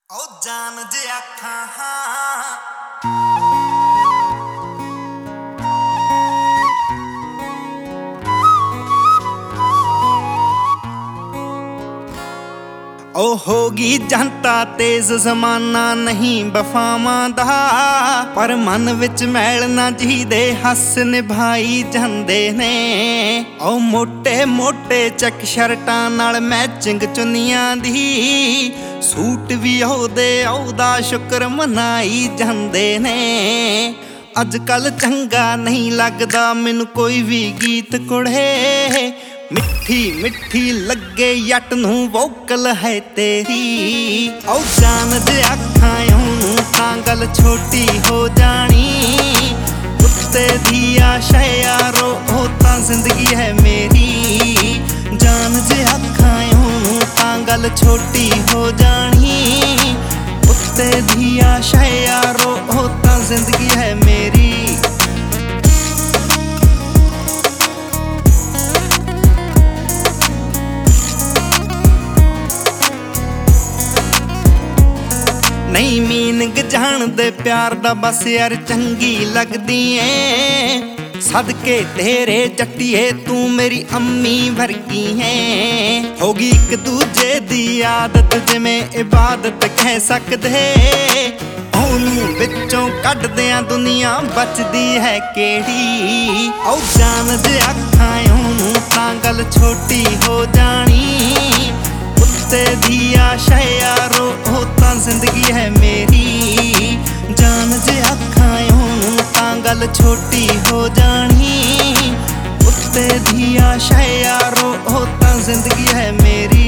ਓ ਜਾਨ ਜੇ ਆਖਾਂ ਓ ਹੋਗੀ ਜਨਤਾ ਤੇਜ਼ ਜ਼ਮਾਨਾ ਨਹੀਂ ਵਫਾਵਾਂ ਦਾ ਪਰ ਮਨ ਵਿੱਚ ਮੈਲ ਨਾ ਜੀਦੇ ਹੱਸ ਨਿਭਾਈ ਜਾਂਦੇ ਨੇ ਓ ਮੋਟੇ ਮੋਟੇ ਚੱਕ ਸ਼ਰਟਾਂ ਨਾਲ ਮੈਚਿੰਗ ਚੁੰਨੀਆਂ ਦੀ ਸੂਟ ਵੀ ਉਹਦਾ ਸ਼ੁਕਰ ਮਨਾਈ ਜਾਂਦੇ ਨੇ ਅੱਜ ਕੱਲ ਚੰਗਾ ਨਹੀਂ ਲੱਗਦਾ ਮੈਨੂੰ ਕੋਈ ਵੀ ਗੀਤ ਕੁੜੇ ਮਿੱਠੀ ਮਿੱਠੀ ਲੱਗੇ ਜੱਟ ਨੂੰ ਵੋਕਲ ਹੈ ਤੇਰੀ ਓ ਜਾਨ ਜੇ ਆਖਾਂ ਉਹਨੂੰ ਤਾਂ ਗੱਲ ਛੋਟੀ ਹੋ ਜਾਣੀ ਉੱਤੇ ਦੀ ਆਸ਼ਾ ਯਾਰੋ ਉਹ ਤਾਂ ਜ਼ਿੰਦਗੀ ਹੈ ਮੇਰੀ ਜਾਨ ਜੇ ਆਖਾਂ ਉਹਨੂੰ ਤਾਂ ਗੱਲ ਛੋਟੀ ਹੋ ਜਾਣੀ ਉੱਤੇ ਦੀ ਆਸ਼ਾ ਯਾਰੋ ਉਹ ਤਾਂ ਜ਼ਿੰਦਗੀ ਹੈ ਮੇਰੀ ਨਹੀਂ ਮੀਨਿੰਗ ਜਾਣਦੇ ਪਿਆਰ ਦਾ ਬਸ ਯਾਰ ਚੰਗੀ ਲੱਗਦੀ ਏ ਸਦਕੇ ਤੇਰੇ ਜੱਟੀਏ ਤੂੰ ਮੇਰੀ ਅੰਮੀ ਵਰਗੀ ਏ ਹੋਗੀ ਇੱਕ ਦੂਜੇ ਦੀ ਆਦਤ ਜਿਵੇਂ ਇਬਾਦਤ ਕਹਿ ਸਕਦੇ ਉਹਨੂੰ ਵਿੱਚੋਂ ਕੱਢਦਿਆਂ ਦੁਨੀਆ ਬਚਦੀ ਹੈ ਕਿਹੜੀ ਓ ਜਾਨ ਜੇ ਆਖਾਂ ਉਹਨੂੰ ਤਾਂ ਗੱਲ ਛੋਟੀ ਹੋ ਜਾਣੀ ਉੱਤੇ ਦੀ ਆਸ਼ਾ ਯਾਰੋ ਉਹ ਤਾਂ ਜ਼ਿੰਦਗੀ ਹੈ ਮੇਰੀ ਜਾਨ ਜੇ ਆਖਾਂ ਉਹਨੂੰ ਤਾਂ ਗੱਲ ਛੋਟੀ ਹੋ ਜਾਣੀ ਉੱਤੇ ਦੀ ਆਸ਼ਾ ਯਾਰੋ ਉਹ ਤਾਂ ਜ਼ਿੰਦਗੀ ਹੈ ਮੇਰੀ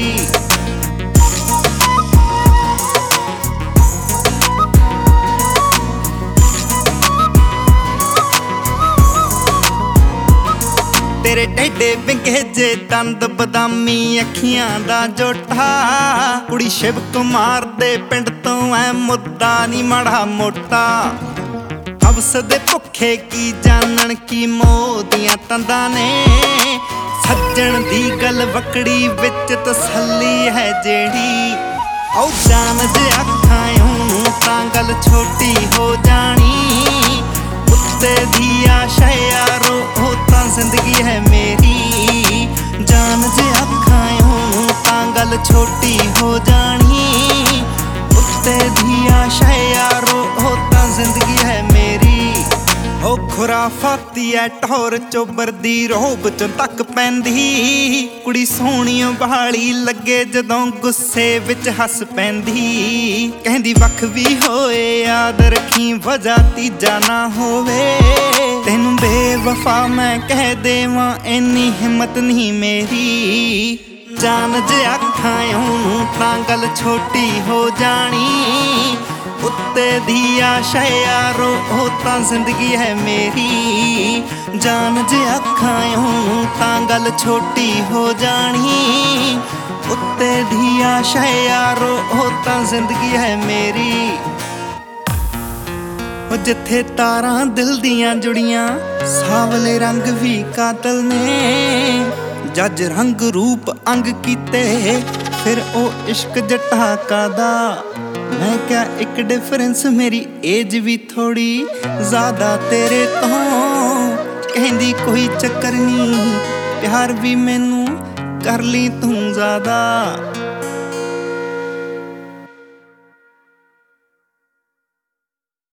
ਤੇਰੇ ਟੇਡੇ ਵਿੰਗੇ ਜੇ ਦੰਦ ਬਦਾਮੀ ਅੱਖੀਆਂ ਦਾ ਜੋਟਾ ਕੁੜੀ ਸ਼ਿਵ ਕੁਮਾਰ ਦੇ ਪਿੰਡ ਤੋਂ ਐ ਮੁੱਦਾ ਨੀ ਮਾੜਾ ਮੋਟਾ ਹਵਸ ਦੇ ਭੁੱਖੇ ਕੀ ਜਾਣਨ ਕੀ ਮੋਹ ਦੀਆਂ ਤੰਦਾਂ ਨੇ ਸੱਜਣ ਦੀ ਗੱਲ ਵਕੜੀ ਵਿੱਚ ਤਸੱਲੀ ਹੈ ਜਿਹੜੀ ਓ ਜਾਨ ਜੇ ਆਖਾਂ ਉਹਨੂੰ ਤਾਂ ਗੱਲ ਛੋਟੀ ਹੋ ਜਾਣੀ ਉੱਤੇ ਦੀ ਆਸ਼ਾ ਯਾਰੋ ਉਹ ਤਾਂ ਜ਼ਿੰਦਗੀ ਹੈ ਮੇਰੀ ਜਾਨ ਜੇ ਆਖਾਂ ਉਹਨੂੰ ਤਾਂ ਗੱਲ ਛੋਟੀ ਹੋ ਜਾਣੀ ਉੱਤੇ ਦੀ ਆਸ਼ਾ ਯਾਰੋ ਉਹ ਤਾਂ ਜ਼ਿੰਦਗੀ ਹੈ ਮੇਰੀ ਓ ਖੁਰਾਫਾਤੀ ਐ ਟੌਰ ਚੋਬਰ ਦੀ ਰੋਬ ਚੋਂ ਤੱਕ ਪੈਂਦੀ ਕੁੜੀ ਸੋਹਣੀ ਬਹਾਲੀ ਲੱਗੇ ਜਦੋਂ ਗੁੱਸੇ ਵਿੱਚ ਹੱਸ ਪੈਂਦੀ ਕਹਿੰਦੀ ਵੱਖ ਵੀ ਹੋਏ ਯਾਦ ਰੱਖੀ ਵਜ੍ਹਾ ਤੀਜਾ ਨਾ ਹੋਵੇ ਤੈਨੂੰ ਬੇਵਫਾ ਮੈਂ ਕਹਿ ਦੇਵਾਂ ਇੰਨੀ ਹਿੰਮਤ ਨਹੀਂ ਮੇਰੀ ਜਾਨ ਜੇ ਆਖਾਂ ਉਹਨੂੰ ਤਾਂ ਗੱਲ ਛੋਟੀ ਹੋ ਜਾਣੀ ਉੱਤੇ ਦੀ ਆਸ਼ਾ ਯਾਰੋ ਉਹ ਤਾਂ ਜ਼ਿੰਦਗੀ ਹੈ ਮੇਰੀ ਜਾਨ ਜੇ ਆਖਾਂ ਉਹਨੂੰ ਤਾਂ ਗੱਲ ਛੋਟੀ ਹੋ ਜਾਣੀ ਉੱਤੇ ਦੀ ਆਸ਼ਾ ਯਾਰੋ ਉਹ ਤਾਂ ਜ਼ਿੰਦਗੀ ਹੈ ਮੇਰੀ ਉਹ ਜਿੱਥੇ ਤਾਰਾਂ ਦਿਲ ਦੀਆਂ ਜੁੜੀਆਂ ਸਾਵਲੇ ਰੰਗ ਵੀ ਕਾਤਲ ਨੇ ਜੱਜ ਰੰਗ ਰੂਪ ਅੰਗ ਕੀਤੇ ਫਿਰ ਉਹ ਇਸ਼ਕ ਜੱਟਾ ਕਾਦਾ ਮੈਂ ਕਿਹਾ ਇੱਕ ਡਿਫਰੈਂਸ ਮੇਰੀ ਏਜ ਵੀ ਥੋੜੀ ਜ਼ਿਆਦਾ ਤੇਰੇ ਤੋਂ ਕਹਿੰਦੀ ਕੋਈ ਚੱਕਰ ਨਹੀਂ ਪਿਆਰ ਵੀ ਮੈਨੂੰ ਕਰ ਲਈ ਤੂੰ ਜ਼ਿਆਦਾ